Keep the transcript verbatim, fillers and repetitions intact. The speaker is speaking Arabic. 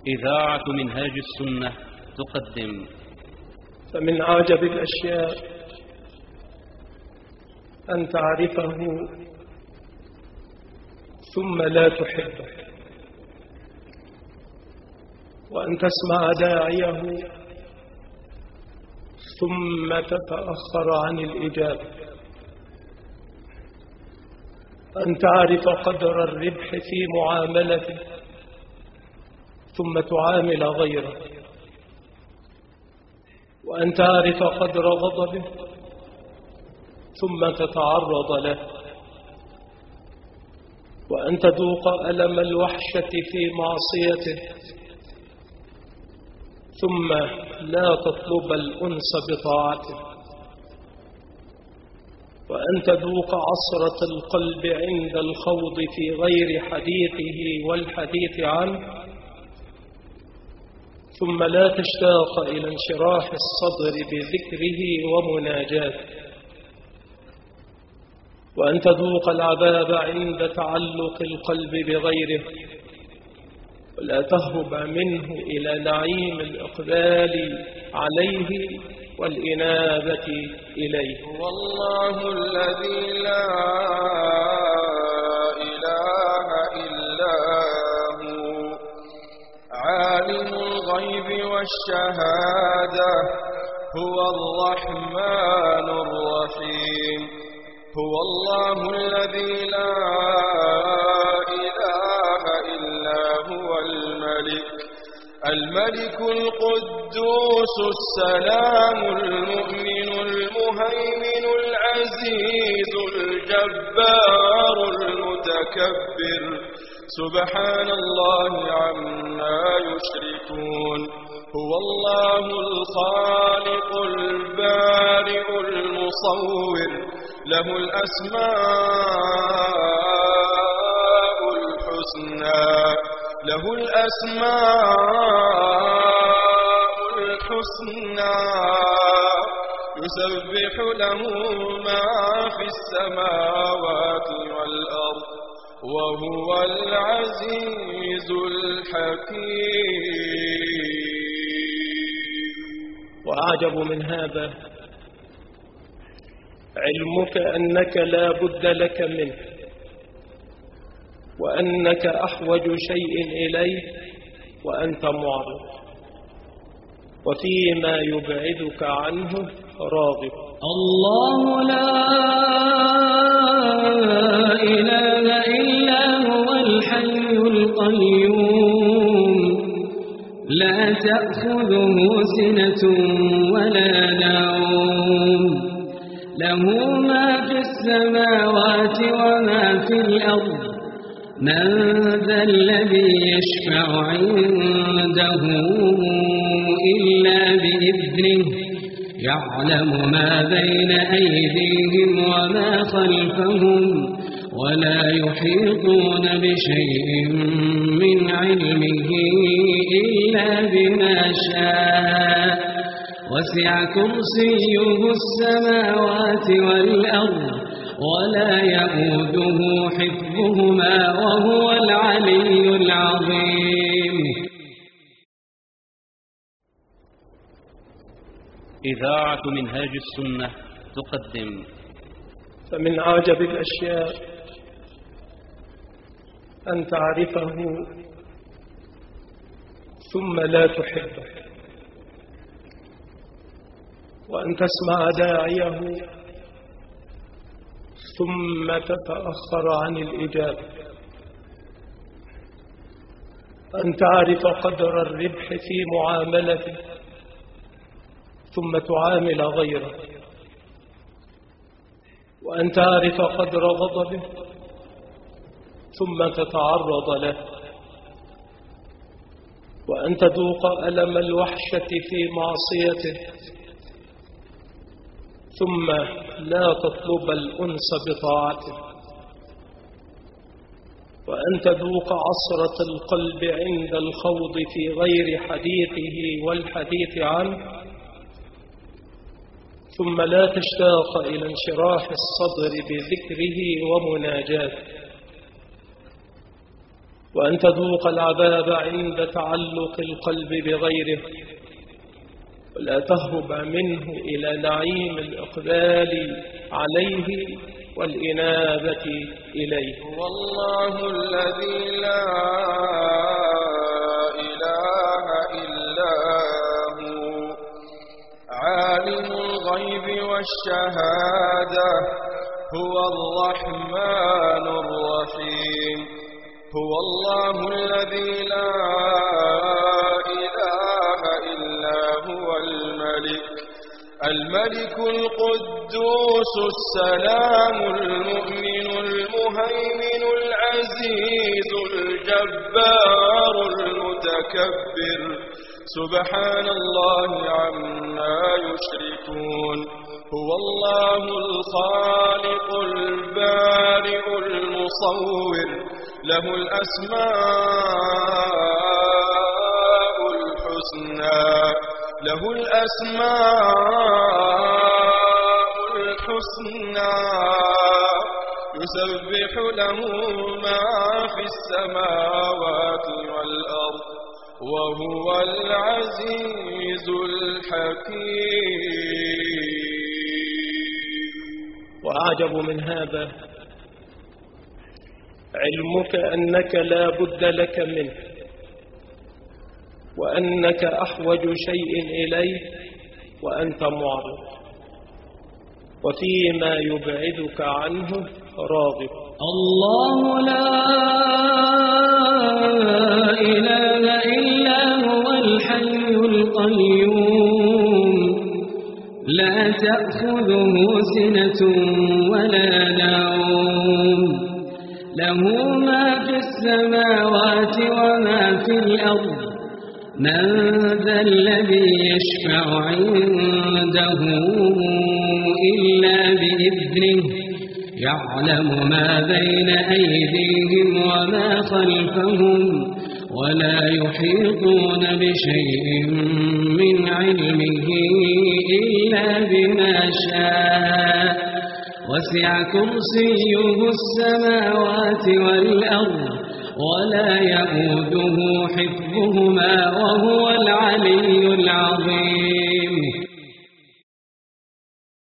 إذاعة منهاج السنة تقدم. فمن أعجب الأشياء أن تعرفه ثم لا تحبه، وأن تسمع داعيه ثم تتأخر عن الإجابة، أن تعرف قدر الربح في معاملته ثم تعامل غيره، وأن تعرف قدر غضبه ثم تتعرض له، وأن تذوق ألم الوحشة في معصيته ثم لا تطلب الأنس بطاعته، وأن تذوق عصرة القلب عند الخوض في غير حديثه والحديث عنه، ثم لا تشتاق إلى انشراح الصدر بذكره ومناجاته، وأن تذوق العذاب عند تعلق القلب بغيره، ولا تهرب منه إلى نعيم الإقبال عليه والإنابة إليه. والله الذي لا إله إلا هو عالم الغيب والشهادة، هو الرحمن الرحيم. هو الله الذي لا إله إلا هو الملك الملك القدوس السلام المؤمن المهيمن العزيز الجبار المتكبر، سبحان الله عما يشركون. هو الله الخالق البارئ المصور، له الأسماء الحسنى له الأسماء الحسنى يسبح له ما في السماوات والأرض، وهو العزيز الحكيم. وأعجب من هذا علمك أنك لا بد لك منه، وأنك أحوج شيء إليه وأنت معرض، وفيما يبعدك عنه راغب. الله لا إله إلا هو الحي القيوم، لا تأخذه سنة ولا نوم، له ما في السماوات وما في الأرض. من ذا الذي يشفع عنده إلا بإذنه، يعلم ما بين أيديهم وما خلفهم، ولا يحيطون بشيء من علمه إلا بما شاء، وسع كرسيه السماوات والأرض، ولا يؤوده حفظهما، وهو العلي العظيم. إذاعة منهاج السنة تقدم. فمن أعجب الأشياء أن تعرفه ثم لا تحبه، وأن تسمع داعيه ثم تتأخر عن الإجابة، أن تعرف قدر الربح في معاملته ثم تعامل غيره، وأن تعرف قدر غضبه ثم تتعرض له، وأن تذوق ألم الوحشة في معصيته ثم لا تطلب الأنس بطاعته، وأن تذوق عصرة القلب عند الخوض في غير حديثه والحديث عنه، ثم لا تشتاق إلى انشراح الصدر بذكره ومناجاته، وأن تذوق العذاب عند تعلق القلب بغيره، ولا تهرب منه إلى نعيم الإقبال عليه والإنابة إليه. والله الذي لا إله إلا هو عالم الغيب والشهادة، هو الرحمن الرحيم. هو الله الذي لا إله إلا هو الملك الملك القدوس السلام المؤمن المهيمن العزيز الجبار المتكبر، سبحان الله عما يشركون. هو الله الخالق البارئ المصور، له الأسماء الحسنى له الأسماء الحسنى يسبح له ما في السماوات والأرض وهو العزيز الحكيم. وأعجب من هذا علمك أنك لا بد لك منه، وأنك أحوج شيء إليه وأنت معرض، وفيما يبعدك عنه راغب. الله لا إله إلا هو الحي القيوم، لا تأخذه سنة ولا نوم، له ما في السماوات وما في الأرض، من ذا الذي يشفع عنده إلا بإذنه، يعلم ما بين أيديهم وما خلفهم، ولا يحيطون بشيء من علمه إلا بما شاء، وسع كرسيه السماوات والأرض، ولا يؤوده حفظهما وهو العلي العظيم.